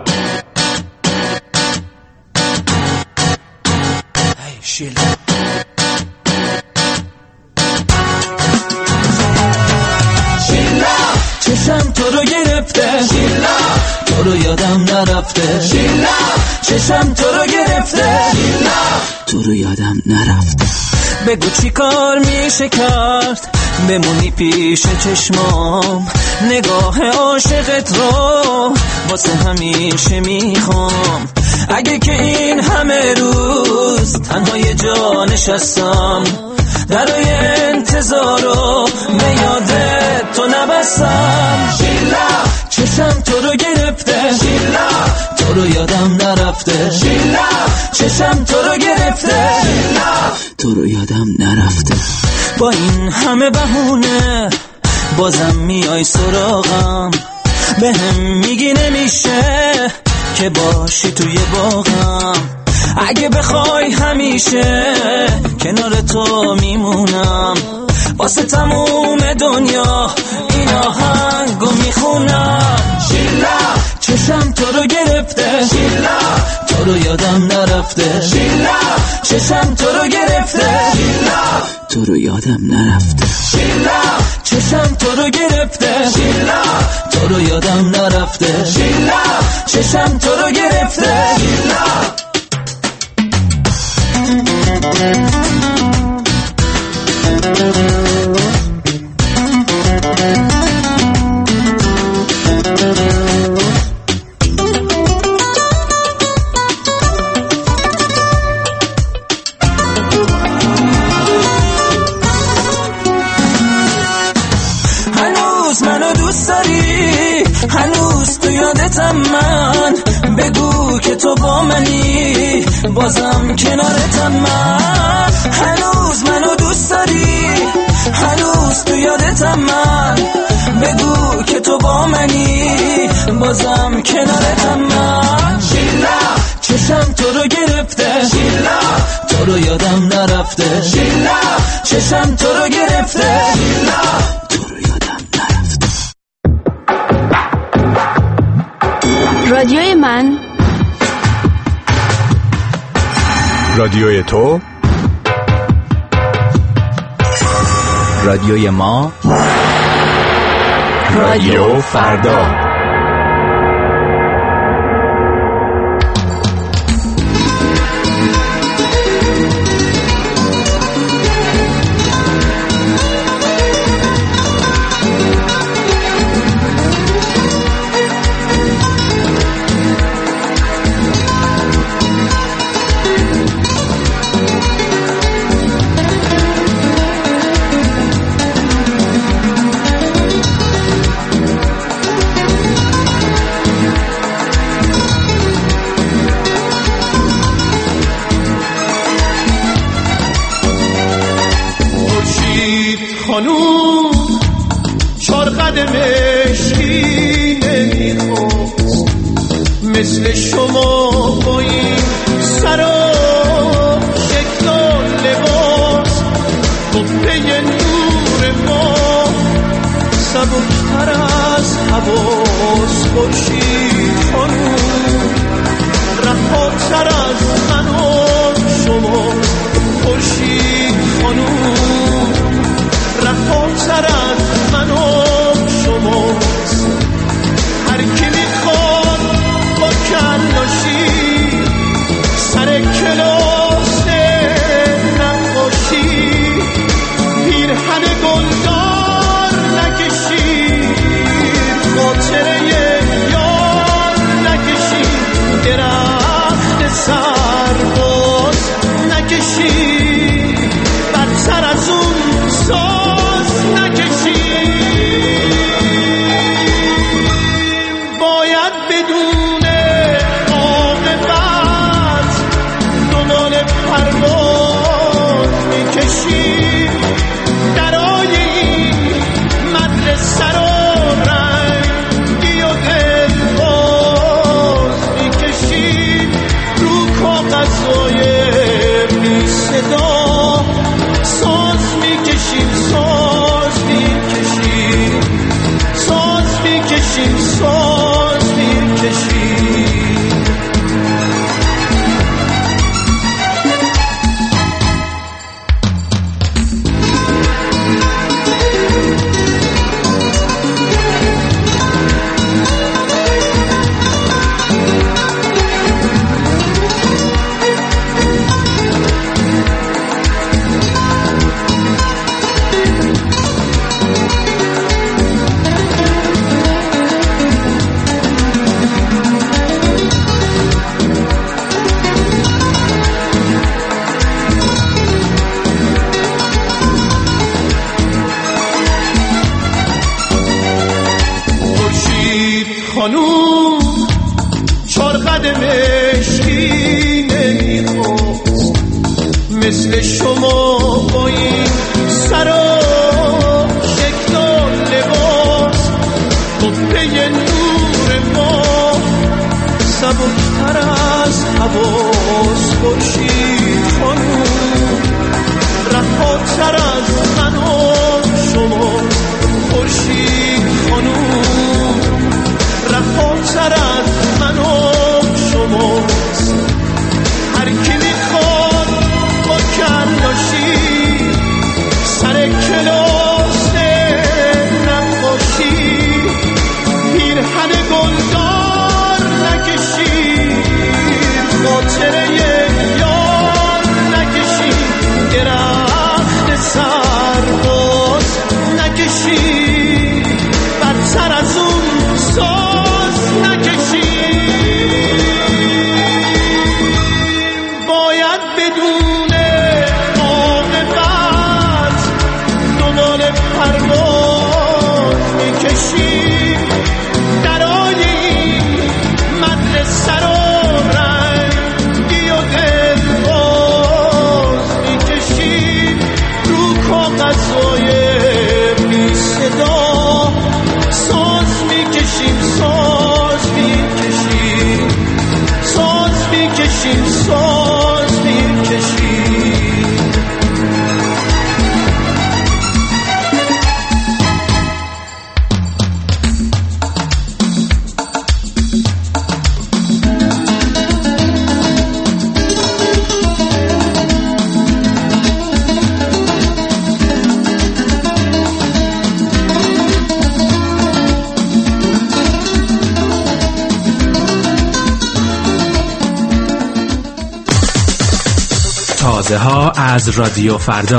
چشم تو رو گرفته، شیلا تو رو یادم نرفته، شیلا چشم تو رو گرفته، شیلا تو رو یادم نرفته. بگو چی کار میشه کرد بمونی پیش چشمام، نگاه عاشقت رو واسه همیشه میخوام. اگه که این همه روز تنها یه جا نشستم، درای انتظار رو به یادت تو نبستم. شیلا چشم تو رو گرفته، شیلا تو رو یادم نرفته، شیلا چشم تو رو گرفته، شیلا تو رو یادم نرفته. با این همه بهونه بازم میای سراغم، به هم میگی نمیشه که باشی توی باغم. اگه بخوای همیشه کنار تو میمونم، واسه تموم دنیا این آهنگو میخونم. شیلا چشم تو رو گرفته، شیلا تو رو یادم نرفته، شیلا چشم تو رو گرفته، شیلا تو رو یادم نرفته. شیلا چشم تو رو گرفته، شیلا تو رو یادم نرفته، شیلا چشم تو رو گرفته، شیلا. هنوز منو دوست داری، هنوز تو یادتم من، بگو که تو با منی بازم کنارتم من. هنوز منو دوست داری، هنوز تو یادتم من، بگو که تو با منی بازم کنارتم من. شیلا چشم تو رو گرفته، شیلا تو رو یادم نرفته، شیلا چشم تو رو گرفته، شیلا تو رو یادم نرفته. رادیوی من، رادیوی تو، رادیوی ما، رادیو فردا. خانوم چار قدم مشکی نمیخواست مثل شما با این سر و شکل و لباس، قبه نور ما سبکتر از حواس باشید. خانوم رهاتر از من و شما باشید. خانوم رهاتر از من و شماست. هر کی میخواد با کلاشی سر کلاس نقاشی پیرهن گلدار نکشید، خاطره یار نکشید، درخت سرباز نکشید، بدتر از اون ساز نکشید. نکشیم ساز میکشیم. خانوم چار قدم مشکی نمیخواست مثل شما با این سر و شکل و لباس، قبه نور ما سبکتر از حواس. خورشید خانوم رهاتر از من و شما، خورشید خانوم رهاتر از من و شماست. هر کی میخواد با کلاشی سر کلاس نقاشی پیرهن گلدار نکشید، خاطره یار نکشید، درخت سرباز نکشید، بدتر از اون ساز نکشید. باید بدون عاقبت دنبال پرواز میکشید، درای این مدرسه رو رنگی و دلباز میکشید، رو کاغذهای بی صدا ساز میکشیم، ساز میکشیم، ساز میکشیم، ساز میکشیم. تازه ها از رادیو فردا.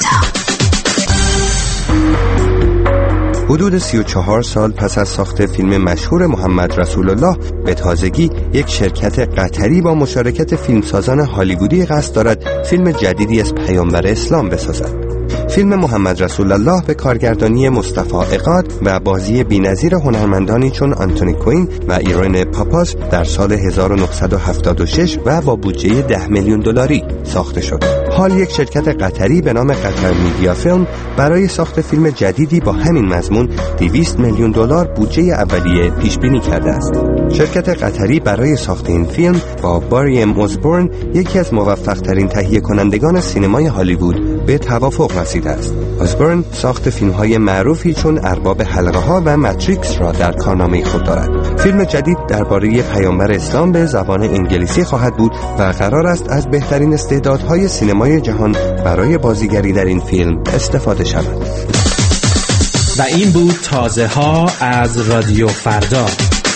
حدود سی و چهار سال پس از ساخت فیلم مشهور محمد رسول الله، به تازگی یک شرکت قطری با مشارکت فیلمسازان هالیوودی قصد دارد فیلم جدیدی از پیامبر اسلام بسازد. فیلم محمد رسول الله به کارگردانی مصطفی عقاد و بازی بی‌نظیر هنرمندانی چون آنتونی کوین و ایرین پاپاز در سال هزار و نهصد و هفتاد و شش و با بودجه ده میلیون دلاری ساخته شد. حال یک شرکت قطری به نام قطر میدیا فیلم برای ساخت فیلم جدیدی با همین مضمون دویست میلیون دلار بودجه اولیه پیش بینی کرده است. شرکت قطری برای ساخت این فیلم با باری ام اوزبورن، یکی از موفق ترین تهیه کنندگان سینمای هالیوود، به توافق رسیده است. اوزبورن ساخت فیلم‌های معروفی چون ارباب حلقه‌ها و ماتریکس را در کارنامه خود دارد. فیلم جدید درباره پیامبر اسلام به زبان انگلیسی خواهد بود و قرار است از بهترین استعدادهای سینمای جهان برای بازیگری در این فیلم استفاده شود. و این بود تازه ها از رادیو فردا.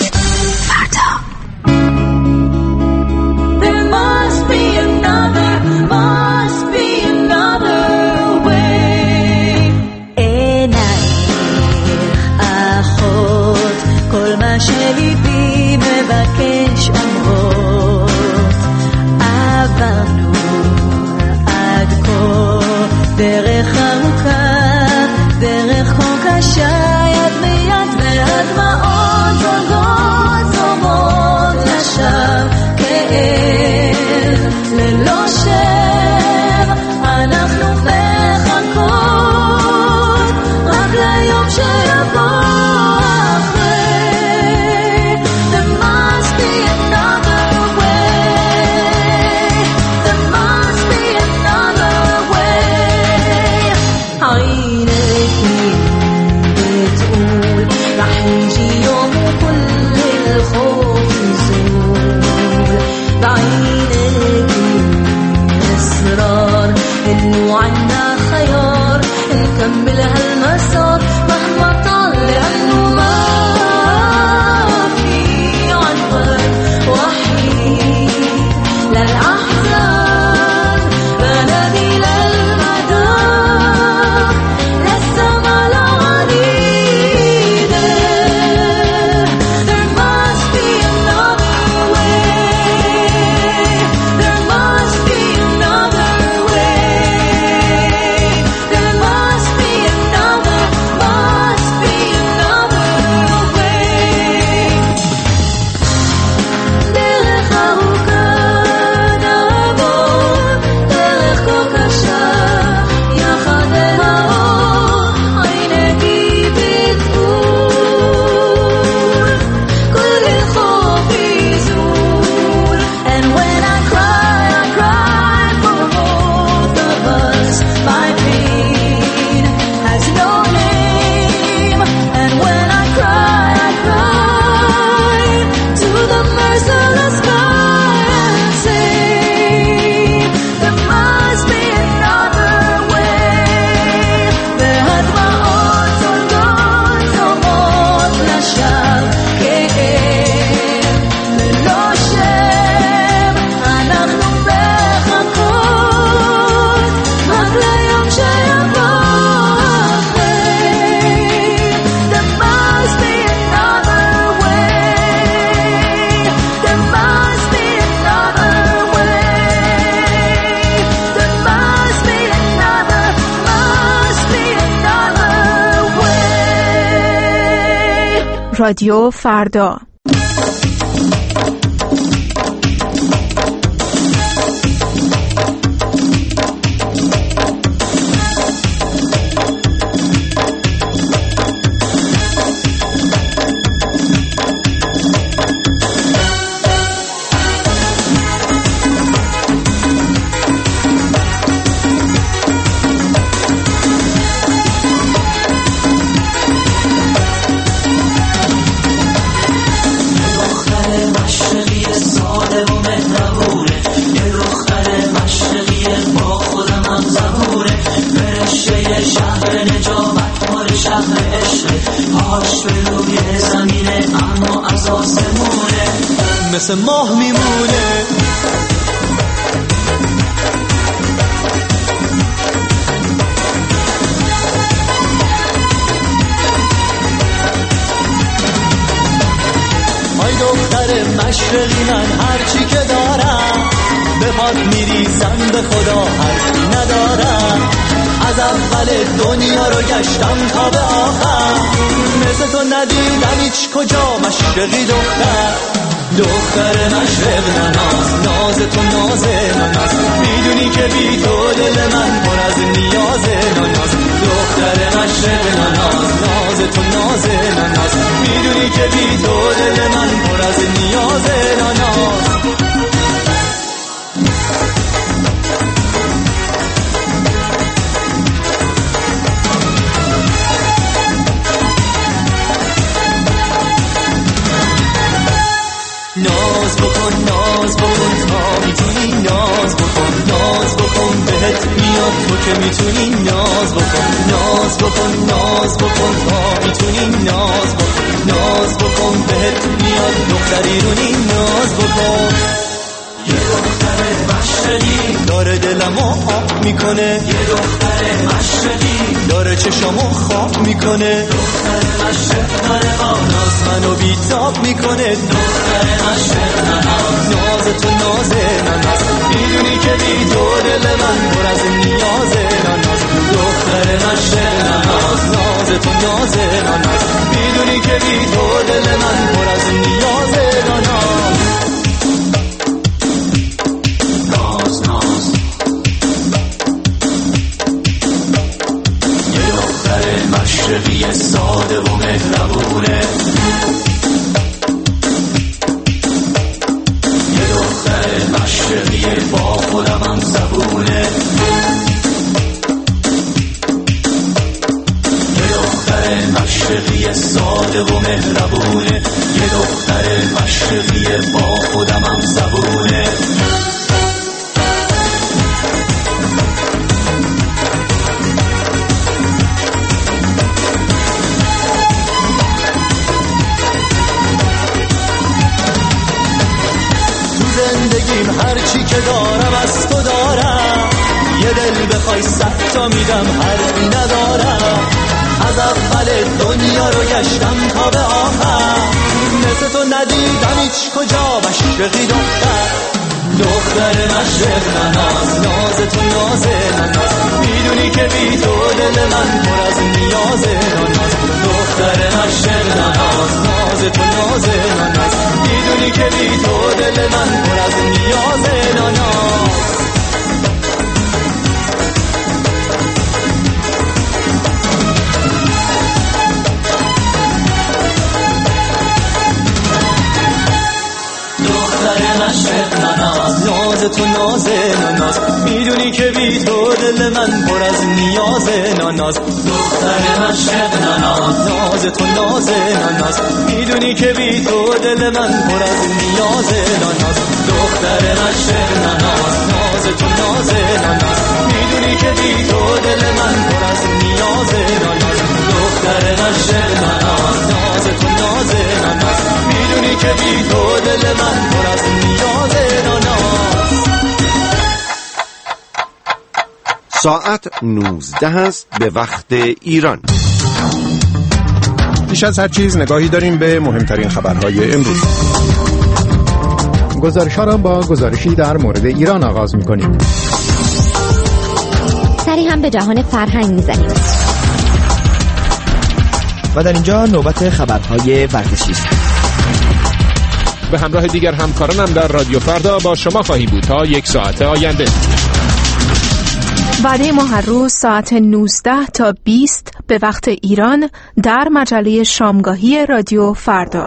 שליבי מבקש אומרות, עברנו עד כה דרך ארוכה, דרך כה קשה, יד מיד והדמעות זולגות זורמות לשווא, כאב ללא שם אנחנו מחכות רק ליום שיבוא אחרי. وعنا خيار نكمل هالمسار مهما طال لأنه ما في عنوان وحيد للأحزان بلدي للمدى للسما العديدة. There must be another way. There must be another way. There must be another, must be another way. דרך ארוכה נעבור, דרך כה קשה, יחד אל האור, עינתי בטבול, כולי חוף איזול. And when I cry, I cry for both of us. My pain has no name. And when I cry, I cry to the merciless sky and say, there must be another way. והדמעות זולגות זורמות לשווא כאב ללא שם. אנחנו מחכות רק ליום שיבוא אחרי. There must be another way. There must be another way. There must be another, must be another way. رادیو فردا. مثل ماه میمونه آی دختر مشرقی من هرچی که دارم به پات میریزم به خدا حرفی ندارم از اول دنیا رو گشتم تا به آخر مثل تو ندیدم هیچ کجا مشرقی دختر دختر مشرق نناز ناز تو ناز نناز میدونی که بی تو دل من پر از نیاز نناز دختر مشرق نناز ناز تو ناز نناز میدونی که بی تو دل من پر از نیاز نناز ناز بکن ناز بکن تا میتونی ناز بکن ناز بکن بهت میاد تو که میتونی ناز بکن ناز بکن ناز بکن تا میتونی ناز بکن ناز بکن بهت میاد دختری رونی ناز بکن یه دختر مشرقی داره دلمو آب میکنه یه دختر مشرقی داره چشمو خواب میکنه دختر مشرق داره با ناز منو بیتاب میکنه دختر مشرق نناز ناز تو ناز نناز میدونی که بی تو دل من پر از نیاز نناز دختر مشرق نناز ناز تو ناز نناز میدونی که بی تو دل من پر از نیاز نناز مشرقی ساده و مهربونه یه دختر مشرقی با خودم هم زبونه یه دختر مشرقی ساده و مهربونه یه دختر مشرقی با خودم هم زبونه هرچی که دارم از تو دارم، یه دل بخوای صد تا میدم حرفی ندارم. از اول دنیا رو گشتم تا به آخر، مثل تو ندیدم هیچ کجا مشرقی دختر. دختر مشرق نناز، ناز تو ناز نناز، میدونی که بی تو دل من پر از نیاز نناز. دختر مشرق نناز، ناز تو ناز نناز، میدونی که بی تو دل من پر از نیاز نناز. مشرق نناز، ناز تو ناز نناز، میدونی که بی تو دل من پر از نیاز نناز. دختر مشرق نناز، ناز تو ناز نناز، میدونی که بی تو دل من پر از نیاز نناز. دختر مشرق نناز، ناز تو ناز نناز، میدونی که بی تو دل من پر از نیاز نناز. دختر مشرق نناز، ناز تو ناز نناز، میدونی که بی تو دل من پر از نیاز نناز. ساعت نوزده است به وقت ایران. پیش از هر چیز نگاهی داریم به مهمترین خبرهای امروز. گزارش ها را با گزارشی در مورد ایران آغاز می‌کنیم. سری هم به جهان فرهنگ می‌زنیم. و در اینجا نوبت خبرهای ورزشی است. به همراه دیگر همکارانم در رادیو فردا با شما خواهی بود تا یک ساعت آینده. وعده ما هر روز ساعت نوزده تا بیست به وقت ایران در مجله شامگاهی رادیو فردا.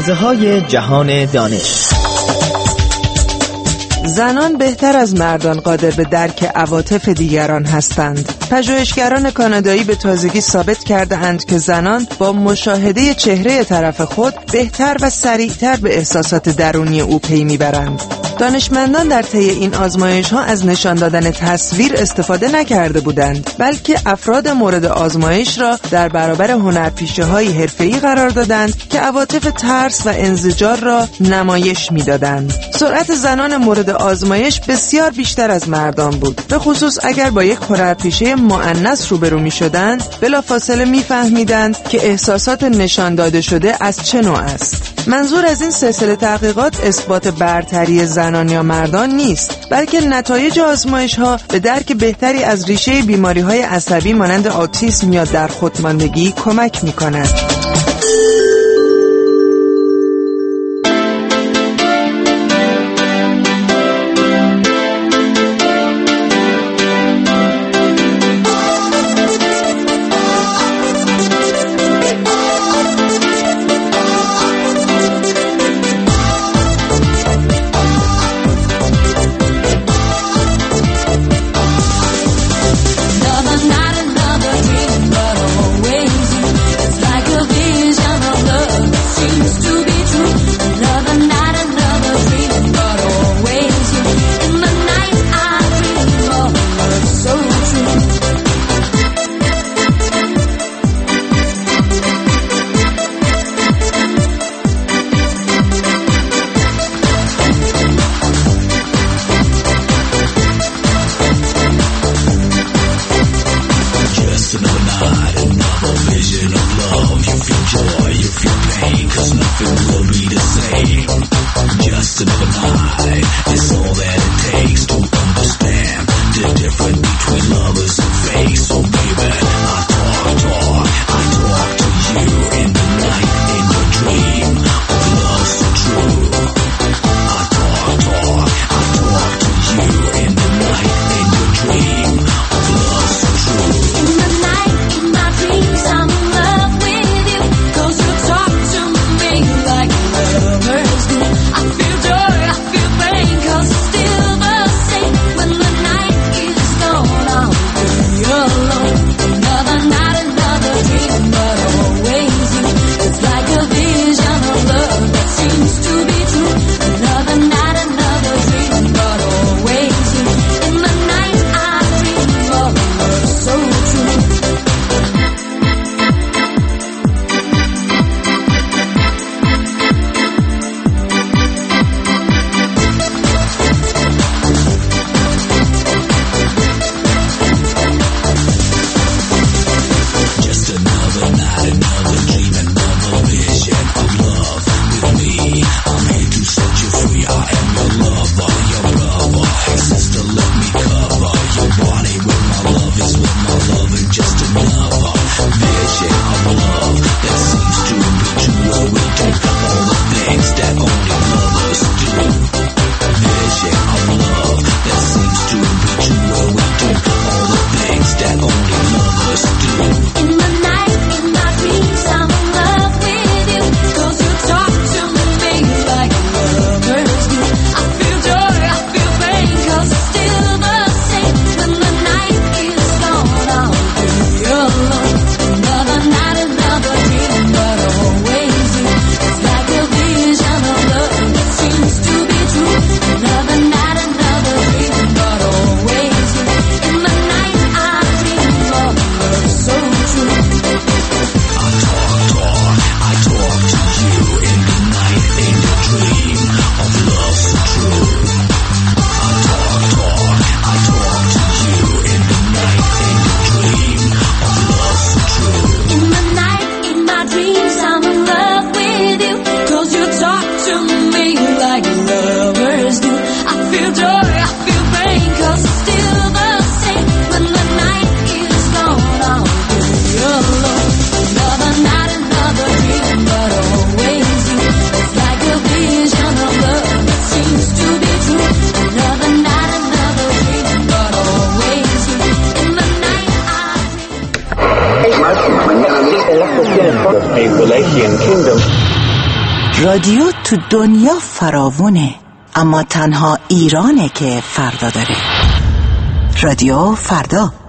تازه‌های جهان دانش. زنان بهتر از مردان قادر به درک عواطف دیگران هستند. پژوهشگران کانادایی به تازگی ثابت کرده اند که زنان با مشاهده چهره طرف خود بهتر و سریعتر به احساسات درونی او پی میبرند. دانشمندان در طی این آزمایش‌ها از نشان دادن تصویر استفاده نکرده بودند، بلکه افراد مورد آزمایش را در برابر هنرپیشه‌های حرفه‌ای قرار دادند که عواطف ترس و انزجار را نمایش می‌دادند. سرعت زنان مورد آزمایش بسیار بیشتر از مردان بود، به خصوص اگر با یک هنرپیشه مؤنث روبرو می‌شدند، بلافاصله می‌فهمیدند که احساسات نشان داده شده از چه نوع است. منظور از این سلسله تحقیقات اثبات برتری زنان یا مردان نیست، بلکه نتایج آزمایش‌ها به درک بهتری از ریشه بیماری‌های عصبی مانند آتیسم یا در خودماندگی کمک می‌کند. Cause still the same when the night is gone. I'll رادیو تو دنیا فراوونه، اما تنها ایرانه که فردا داره. رادیو فردا.